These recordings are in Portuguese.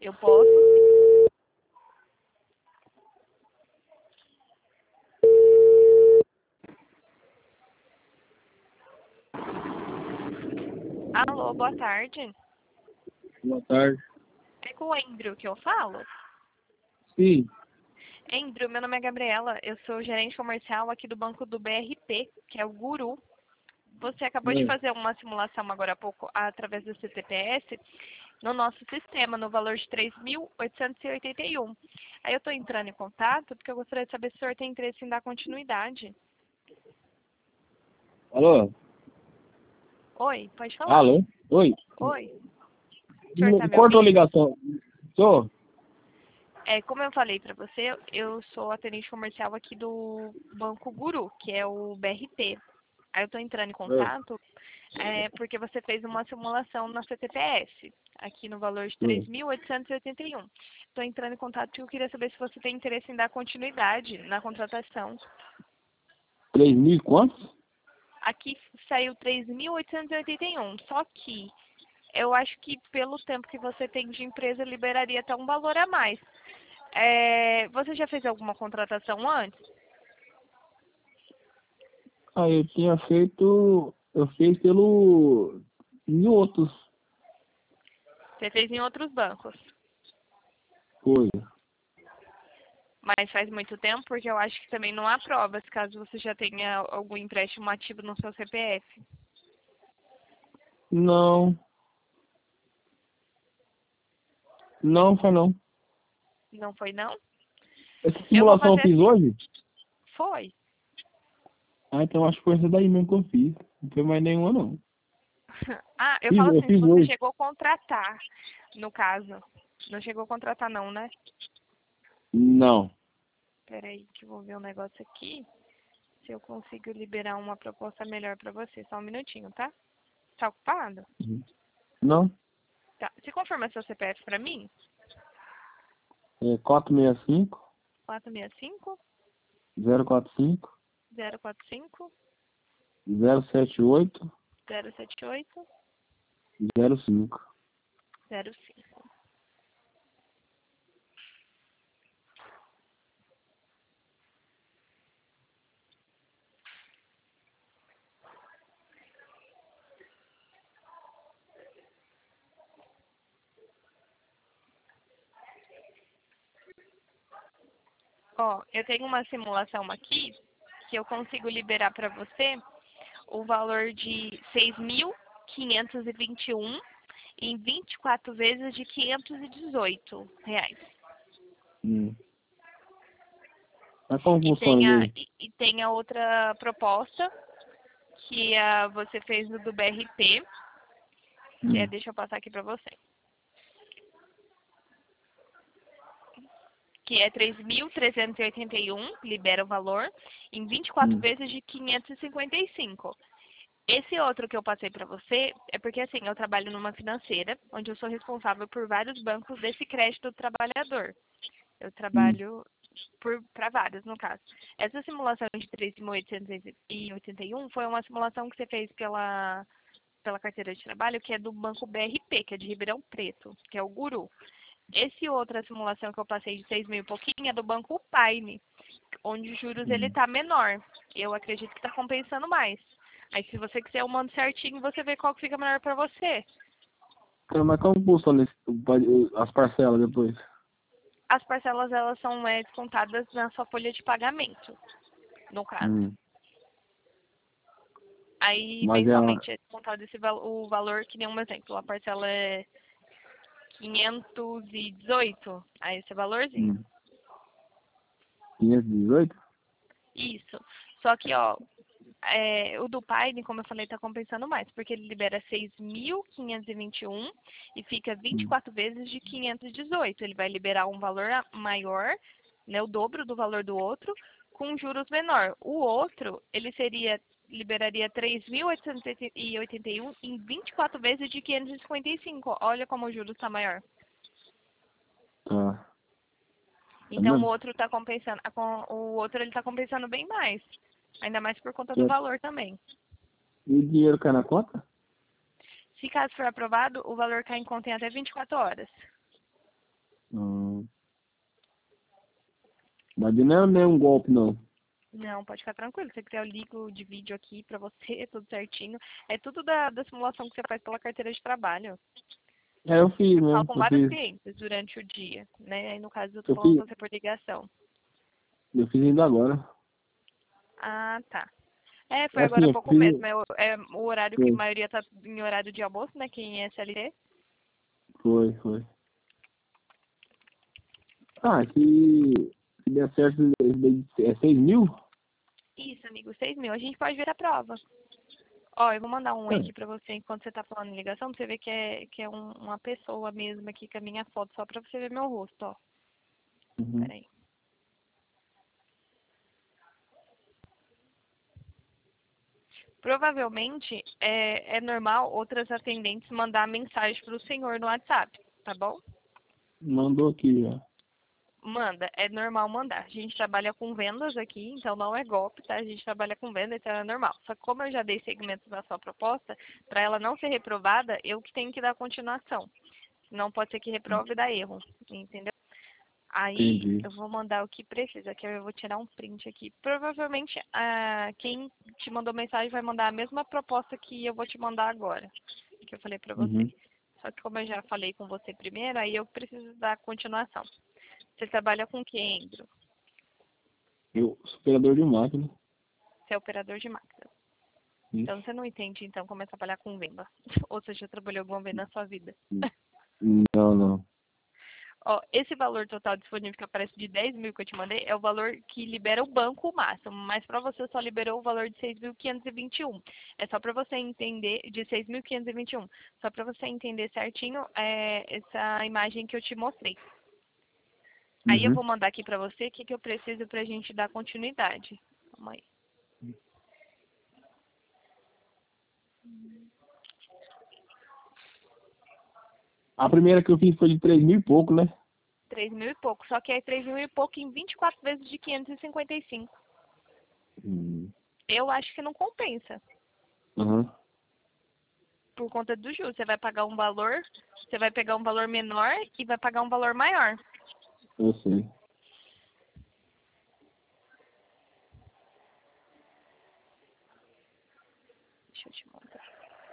Eu posso. Alô, boa tarde. Boa tarde. É com o Andrew que eu falo? Sim. Andrew, meu nome é Gabriela. Eu sou gerente comercial aqui do banco do BRP, que é o Guru. Você acabou de fazer uma simulação agora há pouco através do CTPS no nosso sistema, no valor de 3.881. Aí eu estou entrando em contato porque eu gostaria de saber se o senhor tem interesse em dar continuidade. Alô? Oi, pode falar. Alô? Oi? Oi. O senhor está me Cortou a ouvindo? ligação. Tô? Como eu falei para você, eu sou atendente comercial aqui do Banco Guru, que é o BRP. Aí eu estou entrando em contato porque você fez uma simulação na CTPS, aqui no valor de 3.881. Estou entrando em contato porque eu queria saber se você tem interesse em dar continuidade na contratação. 3.000 quantos? Aqui saiu 3.881, só que eu acho que pelo tempo que você tem de empresa, liberaria até um valor a mais. Você já fez alguma contratação antes? Ah, eu tinha feito... Eu fiz pelo... Em outros Você fez em outros bancos. coisas. Mas faz muito tempo, porque eu acho que também não há provas, caso você já tenha algum empréstimo ativo no seu CPF. Não. Não, foi não. Não foi, não? Essa Eu vou simulação eu fazer fiz assim. hoje? Foi. Ah, então acho que foi essa daí mesmo que eu fiz. Não foi mais nenhuma, não. Ah, eu falo Eu assim, se fiz você hoje. chegou a contratar, no caso. Não chegou a contratar, não, né? Não. Peraí, que eu vou ver um negócio aqui. Se eu consigo liberar uma proposta melhor pra você. Só um minutinho, tá? Tá ocupado? Não. Tá. Você confirma seu CPF pra mim? É 465 465 045 045 078 078 05. 05. Ó, eu tenho uma simulação aqui que eu consigo liberar para você o valor de 6.521 em 24 vezes de R$ 518. Mas como E funciona tem isso a, aí? e tem a outra proposta que você fez no do BRP, que deixa eu passar aqui para você, que é 3.381, libera o valor, em 24 vezes de 555. Esse outro que eu passei para você é porque, assim, eu trabalho numa financeira, onde eu sou responsável por vários bancos desse crédito do trabalhador. Eu trabalho para vários, no caso. Essa simulação de 3.881 foi uma simulação que você fez pela carteira de trabalho, que é do Banco BRP, que é de Ribeirão Preto, que é o Guru. Esse outra simulação que eu passei de 6.000 e pouquinho é do Banco Paine, onde os juros ele tá menor. Eu acredito que está compensando mais. Aí se você quiser eu mando certinho, você vê qual que fica melhor para você. Mas como funciona as parcelas depois? As parcelas elas são descontadas na sua folha de pagamento, no caso. Aí Mas ela... mensalmente é descontado o valor, que nem um exemplo. A parcela é 518, aí esse valorzinho. 518? Isso. Só que, ó, o do Paine, como eu falei, está compensando mais, porque ele libera 6.521 e fica 24 vezes de 518. Ele vai liberar um valor maior, né, o dobro do valor do outro, com juros menor. O outro, ele liberaria 3.881 em 24 vezes de 555. Olha como o juros está maior. Tá. Então o outro está compensando, o outro ele está compensando bem mais. Ainda mais por conta do valor também. E o dinheiro cai na conta? Se caso for aprovado, o valor cai em conta em até 24 horas. Hum. Mas não é um golpe, não. Não, pode ficar tranquilo. Se você quiser, eu ligo de vídeo aqui pra você, tudo certinho. É tudo da simulação que você faz pela carteira de trabalho. É, eu fiz, Eu falo né? com vários clientes durante o dia, né? Aí, no caso, eu tô Eu falando fiz, com você por ligação. eu fiz ainda agora. Ah, tá. É, foi É agora assim, há eu pouco fiz. mesmo. É o horário que a Foi, maioria tá em horário de almoço, né? Quem é SLT. foi. Ah, se der certo, é 6 mil? Isso, amigo, 6.000. A gente pode ver a prova. Ó, eu vou mandar um É. aqui pra você enquanto você tá falando em ligação, pra você ver que é uma pessoa mesmo aqui com a minha foto, só pra você ver meu rosto, ó. Uhum. Peraí. Provavelmente é normal outras atendentes mandar mensagem pro senhor no WhatsApp, tá bom? Mandou aqui já. Manda, é normal mandar. A gente trabalha com vendas aqui, então não é golpe, tá? A gente trabalha com venda, então é normal. Só que como eu já dei segmento da sua proposta, para ela não ser reprovada, eu que tenho que dar continuação. Não pode ser que reprove e dá erro, entendeu? Aí Entendi. eu vou mandar o que precisa, que eu vou tirar um print aqui. Provavelmente quem te mandou mensagem vai mandar a mesma proposta que eu vou te mandar agora, que eu falei pra você. Uhum. Só que como eu já falei com você primeiro, aí eu preciso dar continuação. Você trabalha com quem, Andrew? Eu, superador de máquina. Você é operador de máquina. Então Isso. você não entende, então, como é trabalhar com venda. Ou você já trabalhou alguma vez na sua vida. Não. Ó, esse valor total disponível que aparece de 10.000 que eu te mandei é o valor que libera o banco máximo, mas para você só liberou o valor de 6.521. É só para você entender, de 6.521. Só para você entender certinho essa imagem que eu te mostrei. Aí eu Uhum. vou mandar aqui para você o que eu preciso para a gente dar continuidade. Calma aí. A primeira que eu fiz foi de 3 mil e pouco, né? 3.000 e pouco, só que é 3.000 e pouco em 24 vezes de 555. Hum. Eu acho que não compensa. Uhum. Por conta do juros. Você vai pagar um valor, você vai pegar um valor menor e vai pagar um valor maior. Eu sei. Deixa eu te mostrar.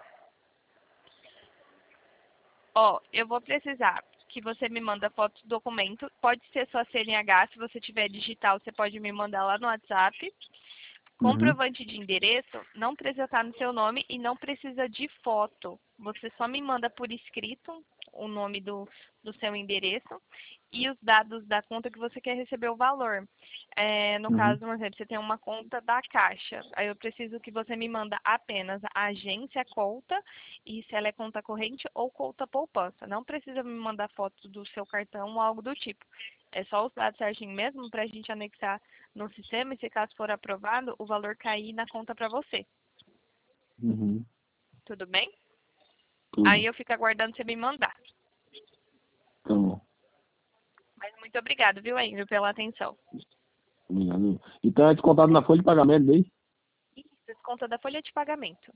Ó, eu vou precisar que você me manda foto do documento. Pode ser sua CNH, se você tiver digital, você pode me mandar lá no WhatsApp. Uhum. Comprovante de endereço não precisa estar no seu nome e não precisa de foto. Você só me manda por escrito o nome do seu endereço e os dados da conta que você quer receber o valor. No Uhum. caso, por exemplo, você tem uma conta da Caixa. Aí eu preciso que você me manda apenas a agência, conta, e se ela é conta corrente ou conta poupança. Não precisa me mandar foto do seu cartão ou algo do tipo. É só os dados certinho mesmo para a gente anexar no sistema e se caso for aprovado, o valor cair na conta para você. Uhum. Tudo bem? Aí Tudo. eu fico aguardando você me mandar. Tá bom. Mas muito obrigada, viu, Andrew, pela atenção. Obrigado. Então é descontado na folha de pagamento daí? Isso, desconta da folha de pagamento.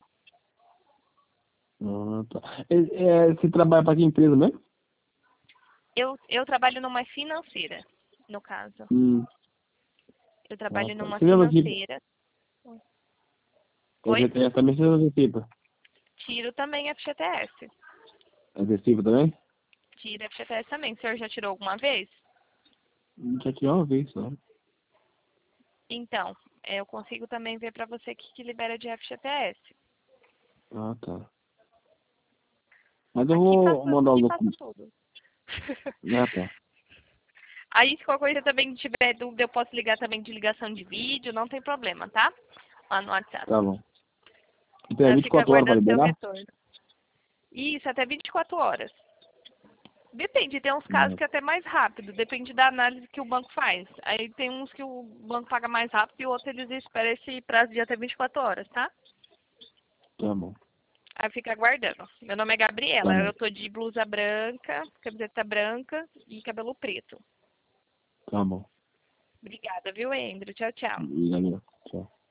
Ah, tá. Você trabalha para que empresa mesmo? Eu trabalho numa financeira, no caso. Hum. Eu Ah, trabalho tá. numa Você mesmo aqui, financeira. é Oi? GTS também, você usa recipa? Tiro também FGTS. É recipa também? Tiro FGTS também. O senhor já tirou alguma vez? Já tinha uma vez só. Então, eu consigo também ver para você que libera de FGTS. Ah, tá. Mas eu vou mandar Aqui os passa documentos. tudo. Ah, tá. Aí, se qualquer coisa também tiver dúvida, eu posso ligar também de ligação de vídeo, não tem problema, tá? Lá no WhatsApp. Tá bom. Então é Eu fico 24 horas para aguardando seu liberar? retorno. Isso, até 24 horas. Depende, tem uns casos Não. que é até mais rápido, depende da análise que o banco faz. Aí tem uns que o banco paga mais rápido e outros eles esperam esse prazo de até 24 horas, tá? Tá bom. Aí fica aguardando. Meu nome é Tá Gabriela, bom. eu tô de blusa branca, camiseta branca e cabelo preto. Tá bom. Obrigada, viu, Andrew? Tchau, tchau. Obrigado.